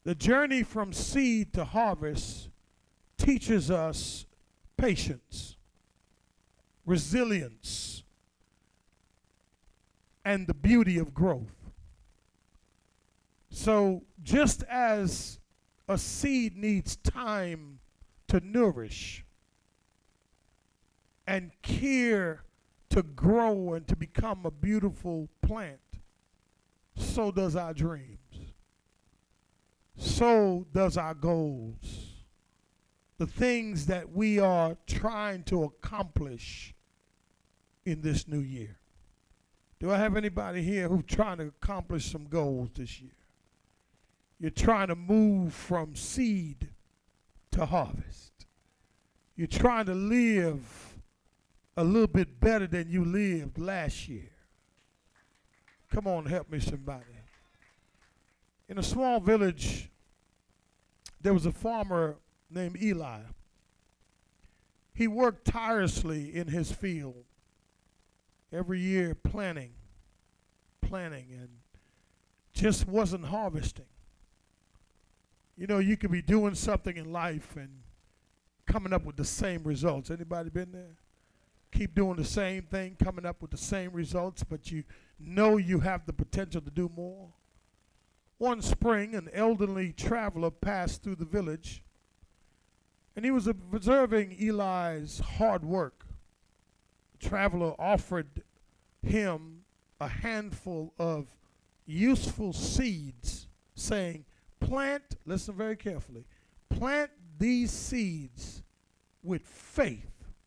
The journey from seed to harvest teaches us patience, resilience, and the beauty of growth. So just as a seed needs time to nourish and care to grow and to become a beautiful plant, so does our dreams. So does our goals. The things that we are trying to accomplish in this new year. Do I have anybody here who's trying to accomplish some goals this year? You're trying to move from seed to harvest. You're trying to live a little bit better than you lived last year. Come on, help me somebody. In a small village, there was a farmer named Eli. He worked tirelessly in his field every year planting, and just wasn't harvesting. You know, you could be doing something in life and coming up with the same results. Anybody been there? Keep doing the same thing, coming up with the same results, but you know you have the potential to do more. One spring, an elderly traveler passed through the village, and he was observing Eli's hard work. The traveler offered him a handful of useful seeds, saying, plant, listen very carefully, plant these seeds with faith,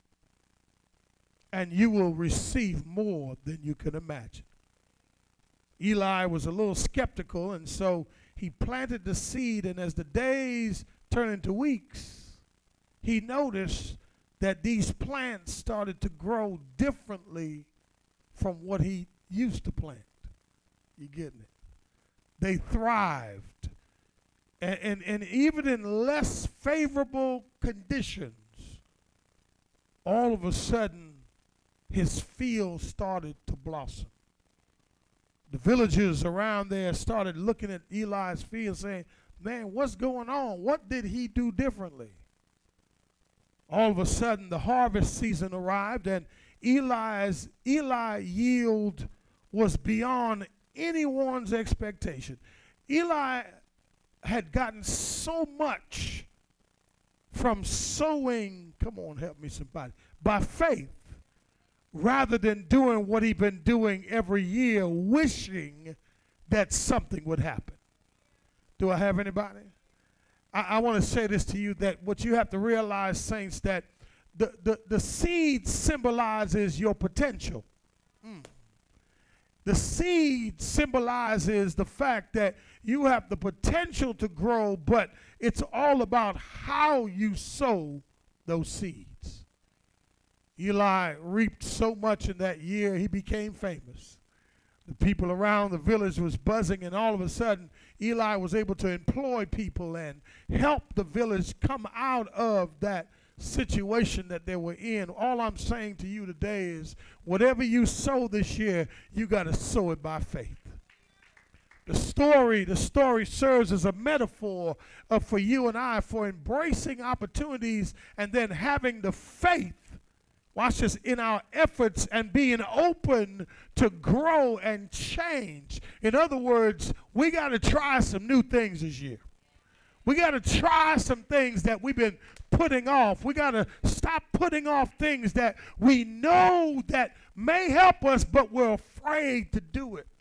and you will receive more than you can imagine. Eli was a little skeptical, and so he planted the seed, and as the days turned into weeks, he noticed that these plants started to grow differently from what he used to plant. You getting it? They thrived. And even in less favorable conditions, all of a sudden, his field started to blossom. The villagers around there started looking at Eli's field saying, man, what's going on? What did he do differently? All of a sudden, the harvest season arrived, and Eli yield was beyond anyone's expectation. Eli had gotten so much from sowing, come on, help me somebody, by faith, rather than doing what he'd been doing every year, wishing that something would happen. Do I have anybody? I want to say this to you, that what you have to realize, saints, that the seed symbolizes your potential. The seed symbolizes the fact that you have the potential to grow, but it's all about how you sow those seeds. Eli reaped so much in that year, he became famous. The people around the village was buzzing, and all of a sudden, Eli was able to employ people and help the village come out of that situation that they were in. All I'm saying to you today is, whatever you sow this year, you got to sow it by faith. The story serves as a metaphor for you and I for embracing opportunities and then having the faith, watch this, in our efforts and being open to grow and change. In other words, we got to try some new things this year. We got to try some things that we've been putting off. We got to stop putting off things that we know that may help us, but we're afraid to do it.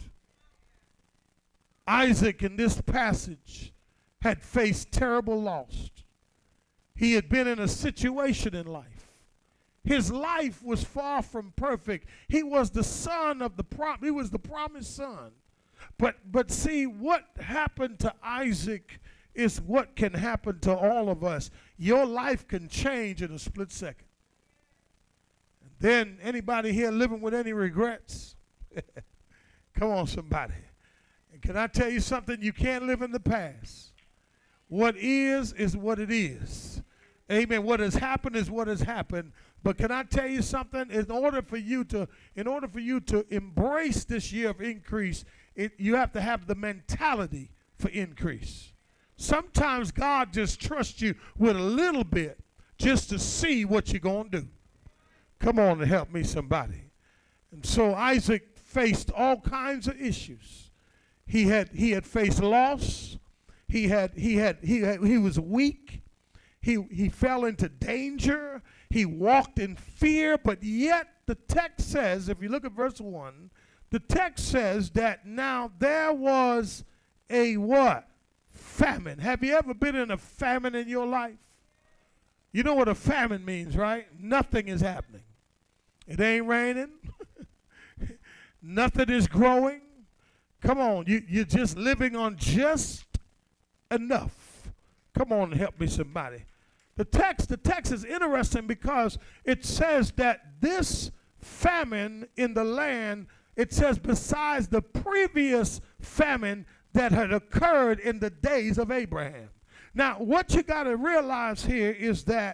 Isaac in this passage had faced terrible loss. He had been in a situation in life. His life was far from perfect. He was the son of he was the promised son. But see, what happened to Isaac is what can happen to all of us. Your life can change in a split second. And then, anybody here living with any regrets? Come on, somebody. And can I tell you something? You can't live in the past. What is what it is. Amen. What has happened is what has happened. But can I tell you something? In order for you to embrace this year of increase, you have to have the mentality for increase. Sometimes God just trusts you with a little bit just to see what you're going to do. Come on and help me, somebody. And so Isaac faced all kinds of issues. He had faced loss. He was weak. He fell into danger. He walked in fear, but yet the text says, if you look at verse 1, the text says that now there was a what? Famine. Have you ever been in a famine in your life? You know what a famine means, right? Nothing is happening. It ain't raining. Nothing is growing. Come on, you're just living on just enough. Come on and help me, somebody. The text is interesting because it says that this famine in the land, it says besides the previous famine that had occurred in the days of Abraham. Now, what you got to realize here is that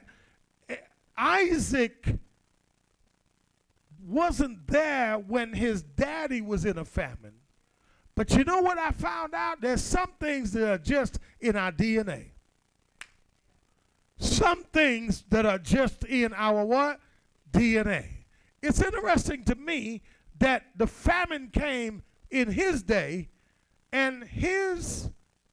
Isaac wasn't there when his daddy was in a famine. But you know what I found out? There's some things that are just in our DNA. Some things that are just in our what? DNA. It's interesting to me that the famine came in his day, and his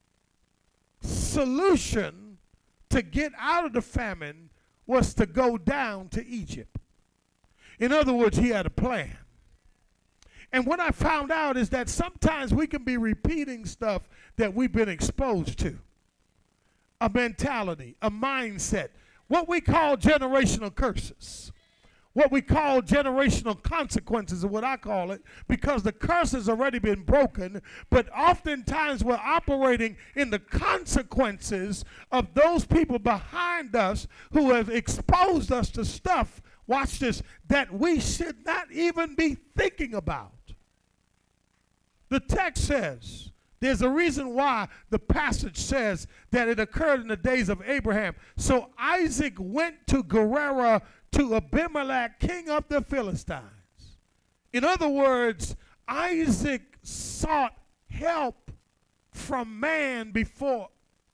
solution to get out of the famine was to go down to Egypt. In other words, he had a plan. And what I found out is that sometimes we can be repeating stuff that we've been exposed to. A mentality, a mindset, what we call generational curses. What we call generational consequences is what I call it, because the curse has already been broken, but oftentimes we're operating in the consequences of those people behind us who have exposed us to stuff, watch this, that we should not even be thinking about. The text says, there's a reason why the passage says that it occurred in the days of Abraham. So Isaac went to Gerar to Abimelech, king of the Philistines. In other words, Isaac sought help from man before.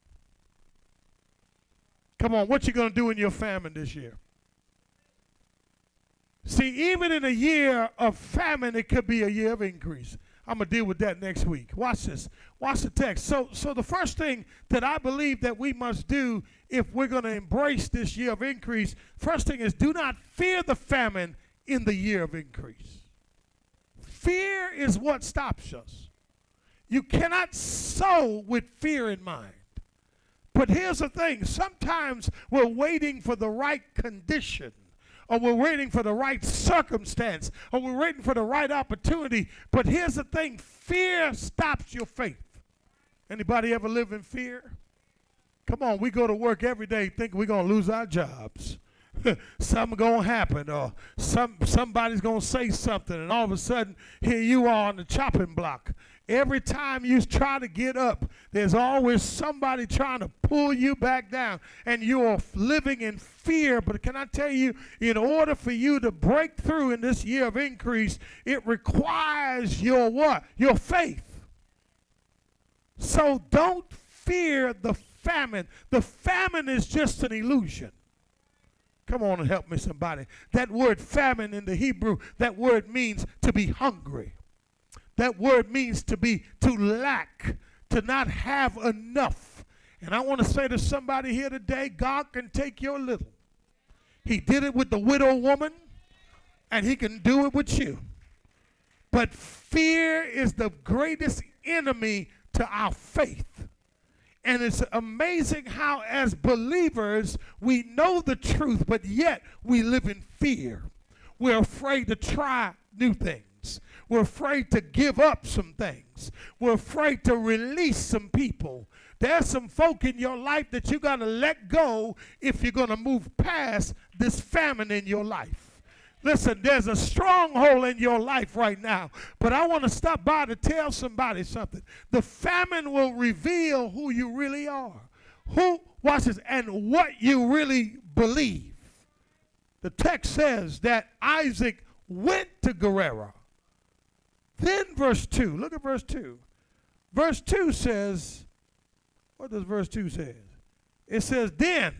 Come on, what you going to do in your famine this year? See, even in a year of famine, it could be a year of increase. I'm going to deal with that next week. Watch this. Watch the text. So the first thing that I believe that we must do if we're going to embrace this year of increase, first thing is do not fear the famine in the year of increase. Fear is what stops us. You cannot sow with fear in mind. But here's the thing. Sometimes we're waiting for the right condition, or we're waiting for the right circumstance, or we're waiting for the right opportunity. But here's the thing, fear stops your faith. Anybody ever live in fear? Come on, we go to work every day thinking we're going to lose our jobs. Something going to happen, or somebody's going to say something, and all of a sudden, here you are on the chopping block. Every time you try to get up, there's always somebody trying to pull you back down, and you're living in fear. But can I tell you, in order for you to break through in this year of increase, it requires your what? Your faith. So don't fear the famine. The famine is just an illusion. Come on and help me, somebody. That word famine in the Hebrew, that word means to be hungry. That word means to lack, to not have enough. And I want to say to somebody here today, God can take your little. He did it with the widow woman, and he can do it with you. But fear is the greatest enemy to our faith. And it's amazing how as believers we know the truth, but yet we live in fear. We're afraid to try new things. We're afraid to give up some things. We're afraid to release some people. There's some folk in your life that you got to let go if you're going to move past this famine in your life. Listen, there's a stronghold in your life right now, but I want to stop by to tell somebody something. The famine will reveal who you really are, watch this, and what you really believe. The text says that Isaac went to Gerar. Then verse 2, look at verse 2. Verse 2 says, What does verse 2 say? It says, then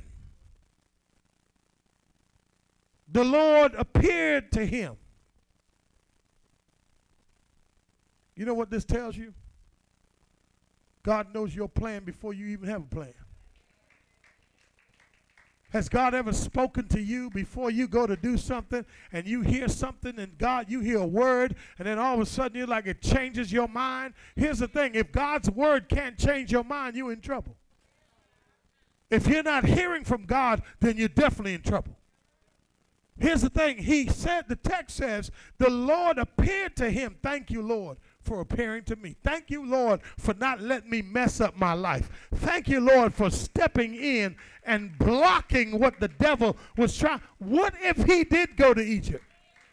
the Lord appeared to him. You know what this tells you? God knows your plan before you even have a plan. Has God ever spoken to you before you go to do something and you hear something and God, you hear a word and then all of a sudden you're like it changes your mind? Here's the thing, if God's word can't change your mind, you're in trouble. If you're not hearing from God, then you're definitely in trouble. Here's the thing, he said, the text says, the Lord appeared to him. Thank you, Lord, for appearing to me. Thank you, Lord, for not letting me mess up my life. Thank you, Lord, for stepping in and blocking what the devil was trying. What if he did go to Egypt?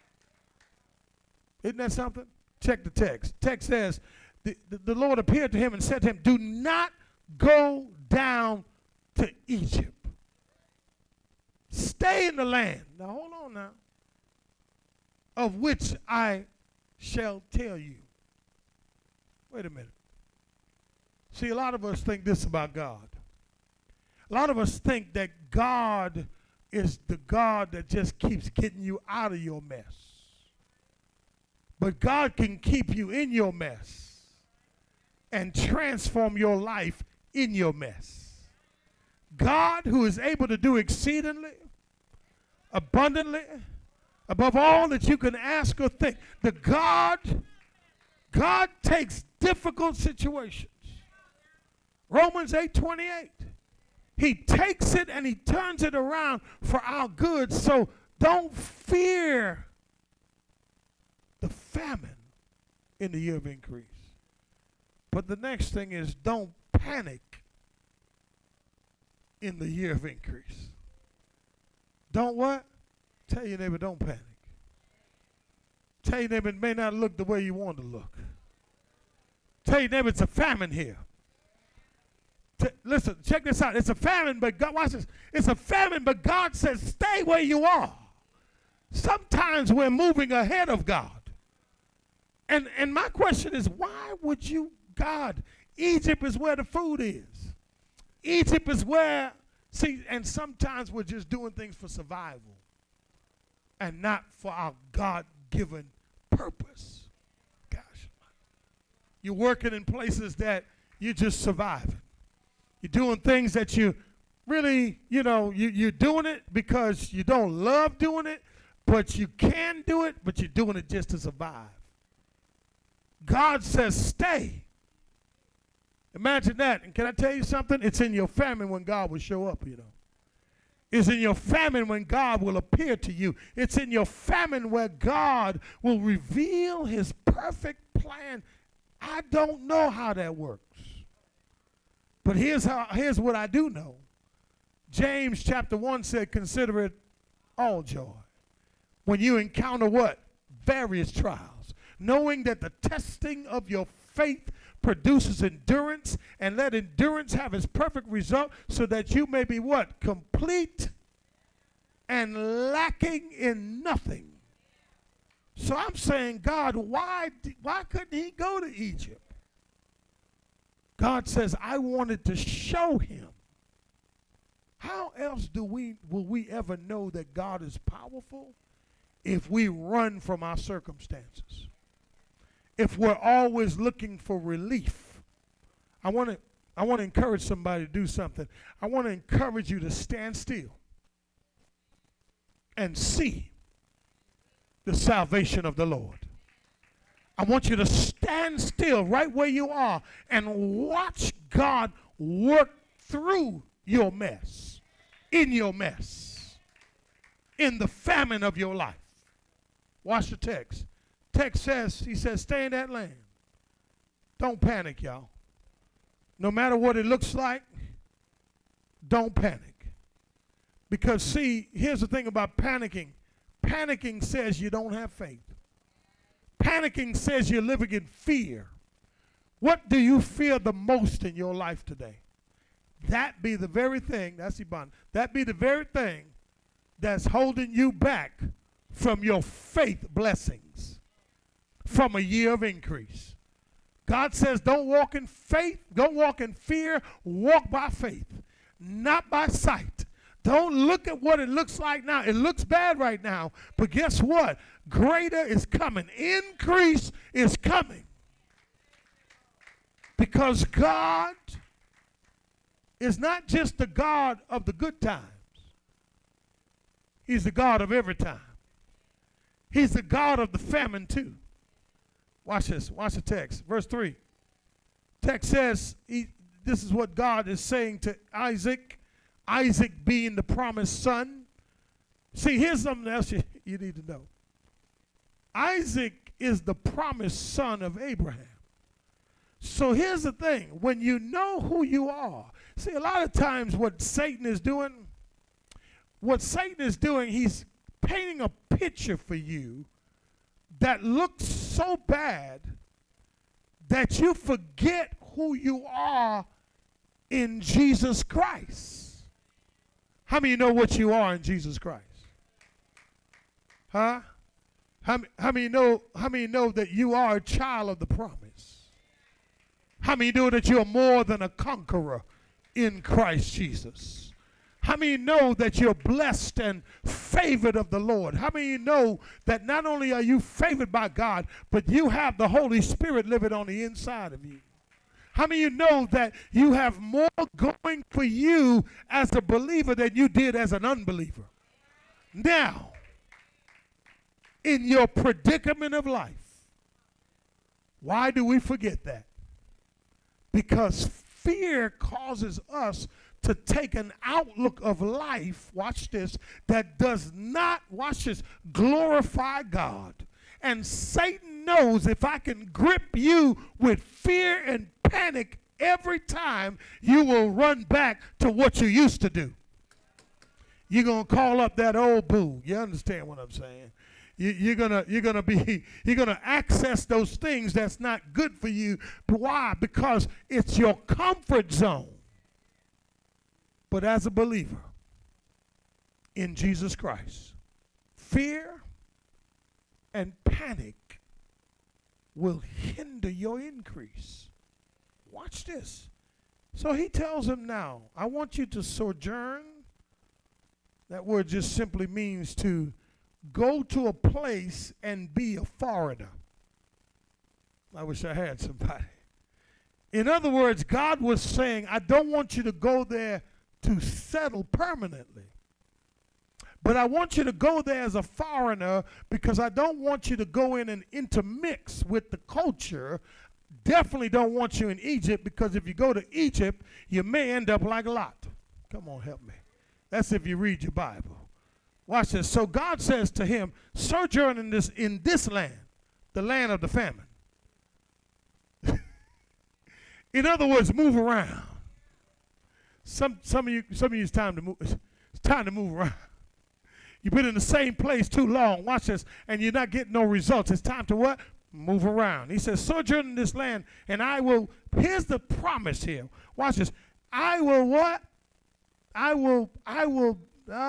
Isn't that something? Check the text. Text says, the Lord appeared to him and said to him, do not go down to Egypt. Stay in the land. Now, hold on now. Of which I shall tell you. Wait a minute. See, a lot of us think this about God. A lot of us think that God is the God that just keeps getting you out of your mess. But God can keep you in your mess and transform your life in your mess. God, who is able to do exceedingly, abundantly, above all that you can ask or think. God takes difficult situations. Romans 8:28. He takes it and he turns it around for our good. So don't fear the famine in the year of increase. But the next thing is don't panic in the year of increase. Don't what? Tell your neighbor, don't panic. Tell your neighbor, it may not look the way you want to look. Tell your neighbor, it's a famine here. Listen, check this out. It's a famine, but God, watch this. It's a famine, but God says, stay where you are. Sometimes we're moving ahead of God. And my question is, why would you, God, Egypt is where the food is. Egypt is where, see, and sometimes we're just doing things for survival and not for our God-given purpose. Gosh. You're working in places that you're just surviving. You're doing things that you really, you're doing it because you don't love doing it, but you can do it, but you're doing it just to survive. God says stay. Imagine that. And can I tell you something? It's in your famine when God will show up, It's in your famine when God will appear to you. It's in your famine where God will reveal his perfect plan. I don't know how that works. But here's what I do know. James chapter 1 said, consider it all joy when you encounter what? Various trials, knowing that the testing of your faith produces endurance, and let endurance have its perfect result, so that you may be what? Complete and lacking in nothing. So I'm saying, God, why couldn't he go to Egypt? God says, I wanted to show him. How else will we ever know that God is powerful? If we run from our circumstances. If we're always looking for relief. I want to encourage somebody to do something. I want to encourage you to stand still and see the salvation of the Lord. I want you to stand still right where you are and watch God work through your mess, in your mess, in the famine of your life. Watch the text. Text says, he says, stay in that land. Don't panic, y'all. No matter what it looks like, don't panic. Because see, here's the thing about panicking. Panicking says you don't have faith. Panicking says you're living in fear. What do you fear the most in your life today? That be the very thing, that's Iban, that be the very thing that's holding you back from your faith blessings, from a year of increase. God says don't walk in faith, don't walk in fear, walk by faith, not by sight. Don't look at what it looks like now. It looks bad right now, but guess what? Greater is coming. Increase is coming. Because God is not just the God of the good times. He's the God of every time. He's the God of the famine too. Watch this. Watch the text. Verse 3. Text says, this is what God is saying to Isaac. Isaac being the promised son. See, here's something else you need to know. Isaac is the promised son of Abraham. So here's the thing. When you know who you are, see, a lot of times what Satan is doing, he's painting a picture for you that looks so bad that you forget who you are in Jesus Christ. How many know what you are in Jesus Christ? Huh? How many know that you are a child of the promise? How many know that you are more than a conqueror in Christ Jesus? How many know that you're blessed and favored of the Lord? How many know that not only are you favored by God, but you have the Holy Spirit living on the inside of you? How many of you know that you have more going for you as a believer than you did as an unbeliever? Now, in your predicament of life, why do we forget that? Because fear causes us to take an outlook of life, watch this, that does not, watch this, glorify God. And Satan knows if I can grip you with fear and panic every time, you will run back to what you used to do. You're going to call up that old boo. You understand what I'm saying? You're gonna access those things that's not good for you. Why? Because it's your comfort zone. But as a believer in Jesus Christ, fear and panic will hinder your increase. Watch this. So he tells him now, I want you to sojourn. That word just simply means to go to a place and be a foreigner. I wish I had somebody. In other words, God was saying, I don't want you to go there to settle permanently. But I want you to go there as a foreigner because I don't want you to go in and intermix with the culture. Definitely don't want you in Egypt, because if you go to Egypt, you may end up like Lot. Come on, help me. That's if you read your Bible. Watch this. So God says to him, sojourn in this land, the land of the famine. In other words, move around. Some of you, it's time to move. It's time to move around. You've been in the same place too long. Watch this, and you're not getting no results. It's time to what? Move around. He says, sojourn in this land, and I will. Here's the promise here. Watch this. I will what? I will what?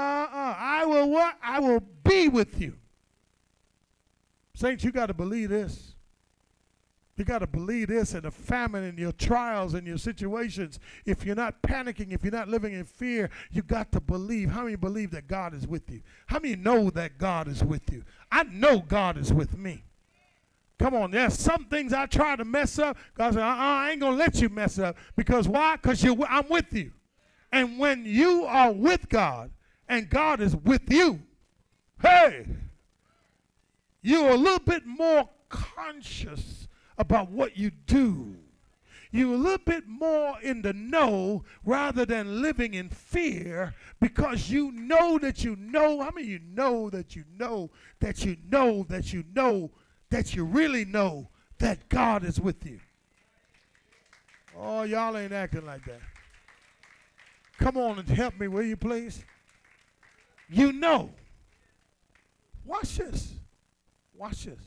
I will be with you. Saints, you got to believe this. You got to believe this in the famine, in your trials, and your situations. If you're not panicking, if you're not living in fear, you got to believe. How many believe that God is with you? How many know that God is with you? I know God is with me. Come on, there's some things I try to mess up. God said, I ain't going to let you mess up. Because why? Because I'm with you. And when you are with God and God is with you, hey, you're a little bit more conscious about what you do. You're a little bit more in the know rather than living in fear, because you know that you know. How many of you know that you know that you know that you know that you really know that God is with you? Oh, y'all ain't acting like that. Come on and help me, will you please? You know. Watch this. Watch this.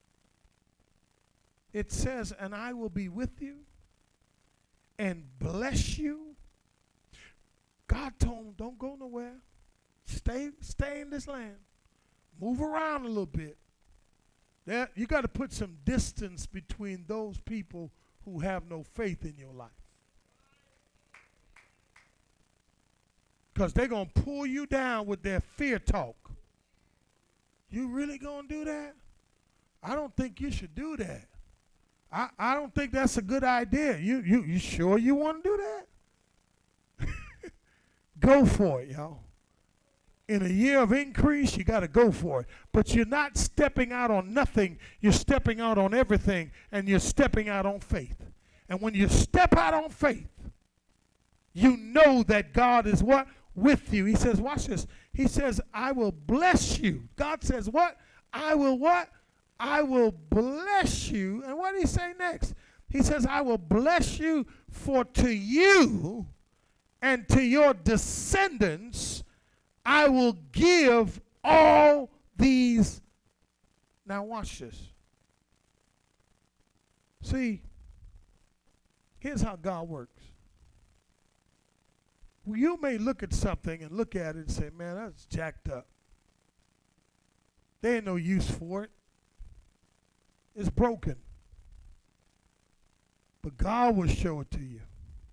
It says, and I will be with you and bless you. God told him, don't go nowhere. Stay in this land. Move around a little bit. You got to put some distance between those people who have no faith in your life. Because they're going to pull you down with their fear talk. You really going to do that? I don't think you should do that. I don't think that's a good idea. You sure you want to do that? Go for it, y'all. In a year of increase, you got to go for it. But you're not stepping out on nothing. You're stepping out on everything, and you're stepping out on faith. And when you step out on faith, you know that God is what? With you. He says, watch this. He says, I will bless you. God says what? I will what? I will bless you. And what did he say next? He says, I will bless you, for to you and to your descendants I will give all these. Now watch this. See, here's how God works. You may look at something and look at it and say, man, that's jacked up. There ain't no use for it. It's broken. But God will show it to you.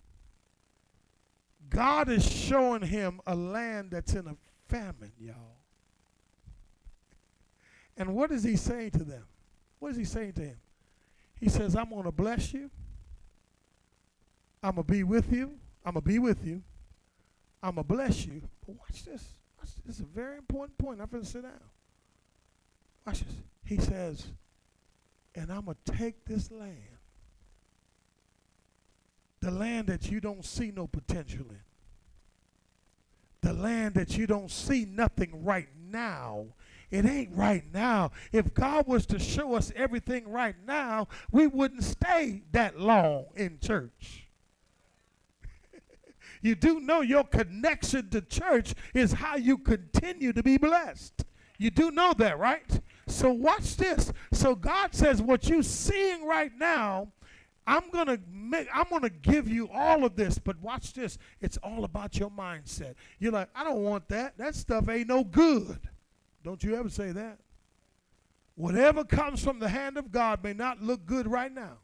God is showing him a land that's in a famine, y'all. And what is he saying to them? What is he saying to him? He says, I'm going to bless you. I'm going to be with you. I'm going to be with you. I'm going to bless you. But watch this. This is a very important point. I'm going to sit down. Watch this. He says, and I'm going to take this land, the land that you don't see no potential in, the land that you don't see nothing right now. It ain't right now. If God was to show us everything right now, we wouldn't stay that long in church. You do know your connection to church is how you continue to be blessed. You do know that, right? So watch this. So God says what you're seeing right now, I'm gonna give you all of this, but watch this. It's all about your mindset. You're like, I don't want that. That stuff ain't no good. Don't you ever say that. Whatever comes from the hand of God may not look good right now.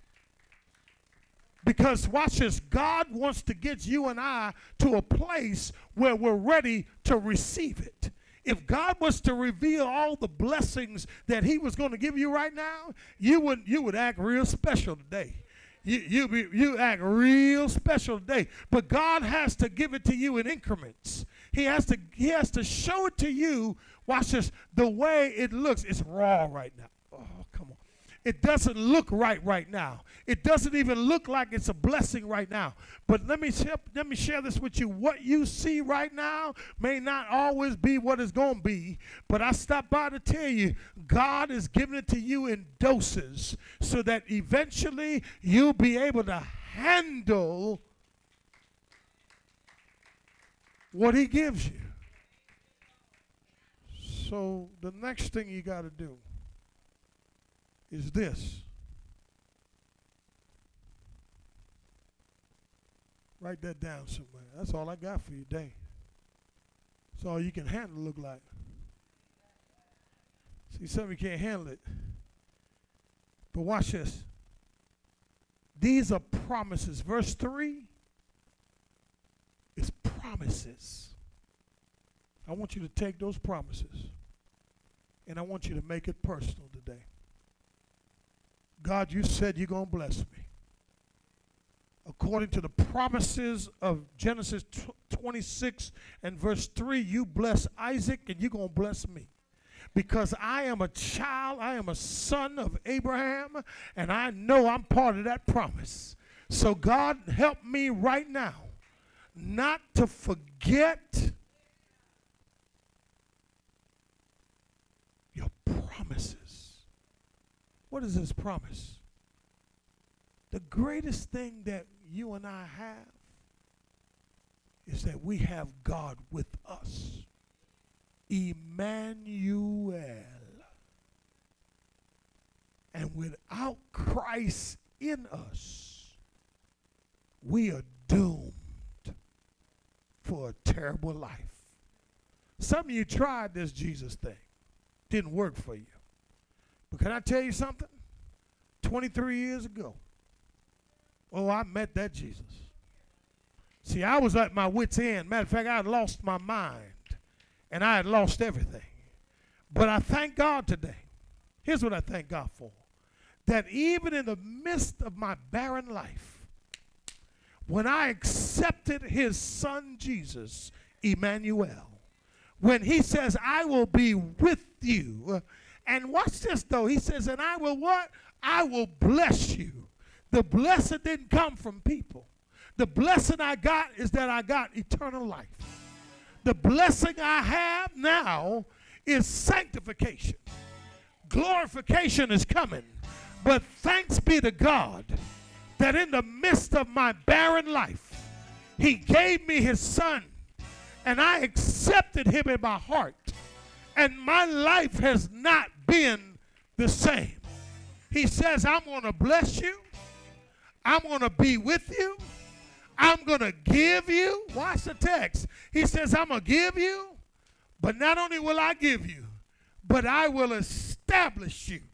Because watch this, God wants to get you and I to a place where we're ready to receive it. If God was to reveal all the blessings that he was going to give you right now, you would act real special today. You act real special today. But God has to give it to you in increments. He has to show it to you, watch this, the way it looks. It's raw right now. Oh, come on. It doesn't look right now. It doesn't even look like it's a blessing right now. But let me share this with you. What you see right now may not always be what it's going to be. But I stopped by to tell you, God is giving it to you in doses so that eventually you'll be able to handle what he gives you. So the next thing you got to do is this. Write that down somewhere. That's all I got for you today. That's all you can handle look like. See, some of you can't handle it. But watch this. These are promises. Verse 3 is promises. I want you to take those promises and I want you to make it personal today. God, you said you're going to bless me. According to the promises of Genesis 26 and verse 3, you bless Isaac and you're going to bless me. Because I am a child, I am a son of Abraham, and I know I'm part of that promise. So God, help me right now not to forget your promises. What is this promise? The greatest thing that you and I have is that we have God with us. Emmanuel. And without Christ in us, we are doomed for a terrible life. Some of you tried this Jesus thing. Didn't work for you. But can I tell you something? 23 years ago, Oh, I met that Jesus. See, I was at my wit's end. Matter of fact, I had lost my mind, and I had lost everything. But I thank God today. Here's what I thank God for. That even in the midst of my barren life, when I accepted his son Jesus, Emmanuel, when he says, I will be with you. And watch this though. He says, and I will what? I will bless you. The blessing didn't come from people. The blessing I got is that I got eternal life. The blessing I have now is sanctification. Glorification is coming. But thanks be to God that in the midst of my barren life, he gave me his son, and I accepted him in my heart, and my life has not been the same. He says, I'm going to bless you. I'm going to be with you. I'm going to give you. Watch the text. He says, I'm going to give you, but not only will I give you, but I will establish you.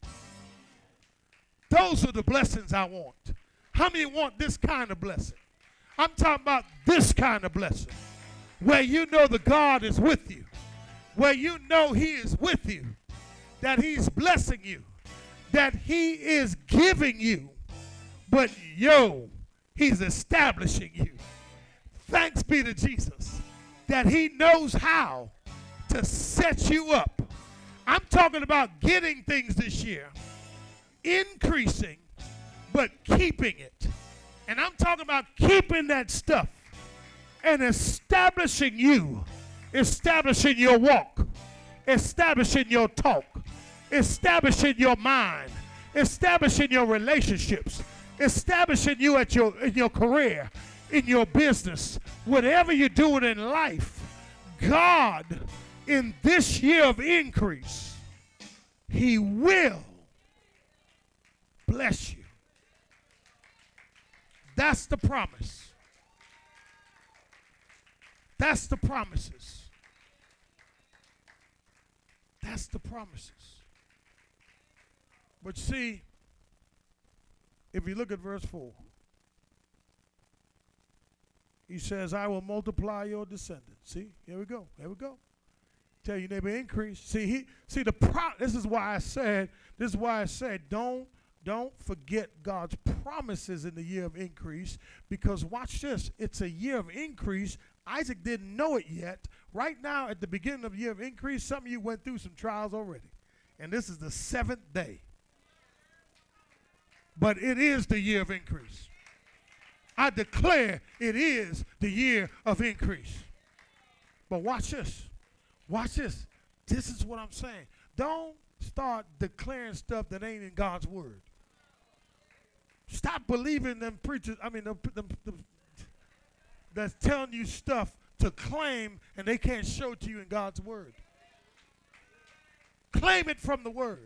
Those are the blessings I want. How many want this kind of blessing? I'm talking about this kind of blessing, where you know the God is with you, where you know he is with you, that he's blessing you, that he is giving you, but he's establishing you. Thanks be to Jesus that he knows how to set you up. I'm talking about getting things this year, increasing, but keeping it. And I'm talking about keeping that stuff and establishing you, establishing your walk, establishing your talk, establishing your mind, establishing your relationships, establishing you in your career, in your business, whatever you're doing in life. God, in this year of increase, he will bless you. That's the promise. That's the promises. That's the promises. But see, if you look at verse 4, he says, I will multiply your descendants. See, here we go. Here we go. Tell your neighbor, increase. This is why I said, don't forget God's promises in the year of increase, because watch this. It's a year of increase. Isaac didn't know it yet. Right now, at the beginning of the year of increase, some of you went through some trials already. And this is the 7th day. But it is the year of increase. I declare it is the year of increase. But watch this. Watch this. This is what I'm saying. Don't start declaring stuff that ain't in God's word. Stop believing them preachers, that's telling you stuff to claim and they can't show it to you in God's word. Claim it from the word.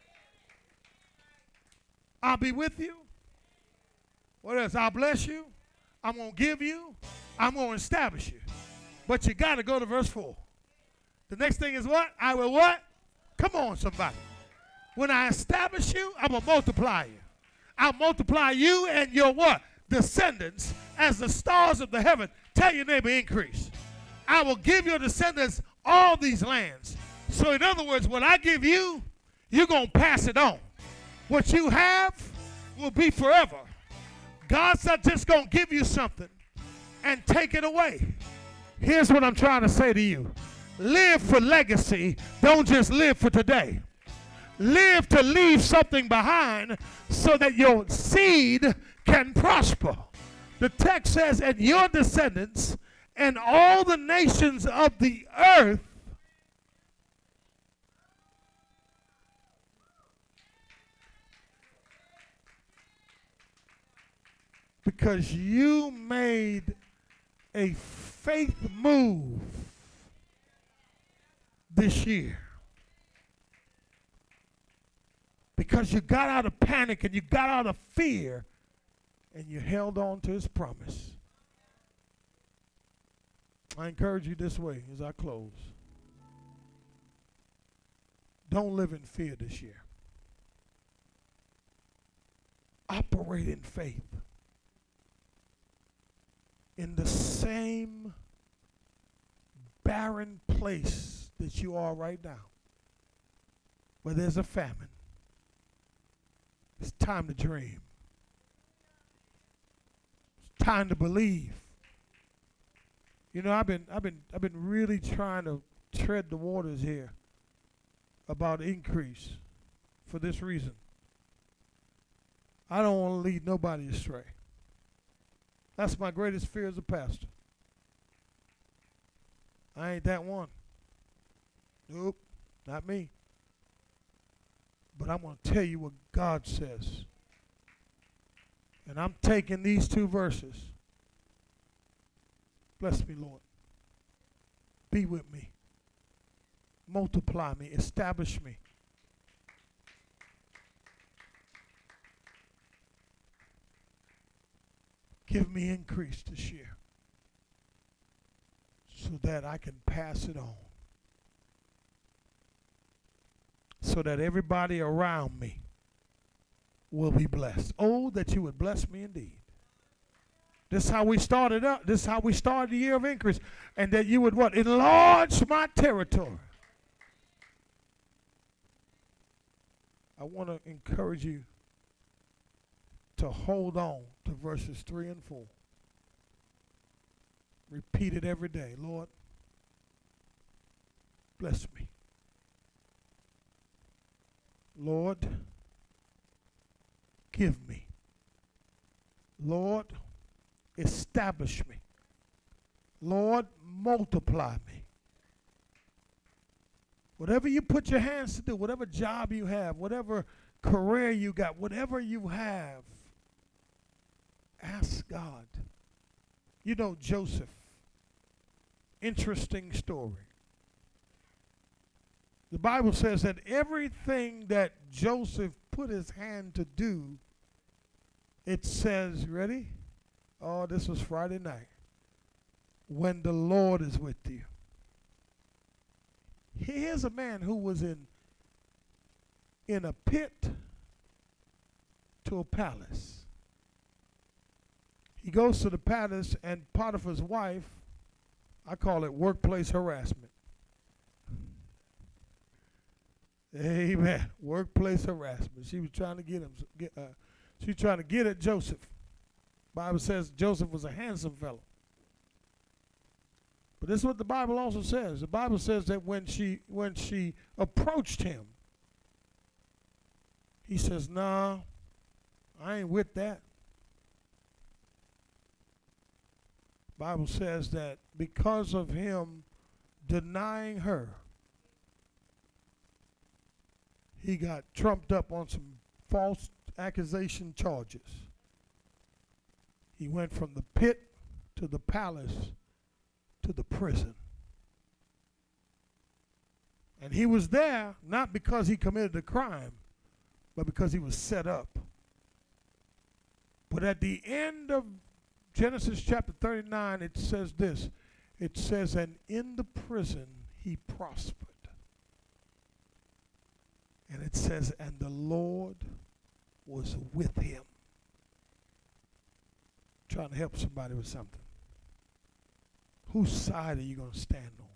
I'll be with you. What else? I'll bless you. I'm going to give you. I'm going to establish you. But you got to go to verse 4. The next thing is what? I will what? Come on, somebody. When I establish you, I'm going to multiply you. I'll multiply you and your what? Descendants as the stars of the heaven. Tell your neighbor, increase. I will give your descendants all these lands. So in other words, what I give you, you're going to pass it on. What you have will be forever. God's not just going to give you something and take it away. Here's what I'm trying to say to you. Live for legacy. Don't just live for today. Live to leave something behind so that your seed can prosper. The text says, and your descendants and all the nations of the earth because you made a faith move this year. Because you got out of panic and you got out of fear and you held on to his promise. I encourage you this way as I close. Don't live in fear this year. Operate in faith. in the same barren place that you are right now, where there's a famine. It's time to dream. It's time to believe. You know, I've been really trying to tread the waters here about increase for this reason. I don't want to lead nobody astray. That's my greatest fear as a pastor. I ain't that one. Nope, not me. But I'm going to tell you what God says. And I'm taking these two verses. Bless me, Lord. Be with me. Multiply me. Establish me. Give me increase this year so that I can pass it on. So that everybody around me will be blessed. Oh, that you would bless me indeed. This is how we started up. This is how we started the year of increase. And that you would what? Enlarge my territory. I want to encourage you to hold on to verses 3 and 4. Repeat it every day. Lord, bless me. Lord, give me. Lord, establish me. Lord, multiply me. Whatever you put your hands to do, whatever job you have, whatever career you got, whatever you have, ask God. You know Joseph. Interesting story. The Bible says that everything that Joseph put his hand to do, it says, ready? Oh, this was Friday night. When the Lord is with you. Here's a man who was in a pit to a palace. He goes to the palace, and Potiphar's wife, I call it workplace harassment. Amen. Workplace harassment. She was trying to she was trying to get at Joseph. Bible says Joseph was a handsome fellow. But this is what the Bible also says. The Bible says that when she approached him, he says, "Nah, I ain't with that." Bible says that because of him denying her, he got trumped up on some false accusation charges. He went from the pit to the palace to the prison. And he was there not because he committed a crime, but because he was set up. But at the end of Genesis chapter 39, it says this. It says, and in the prison he prospered. And it says, and the Lord was with him. Trying to help somebody with something. Whose side are you going to stand on?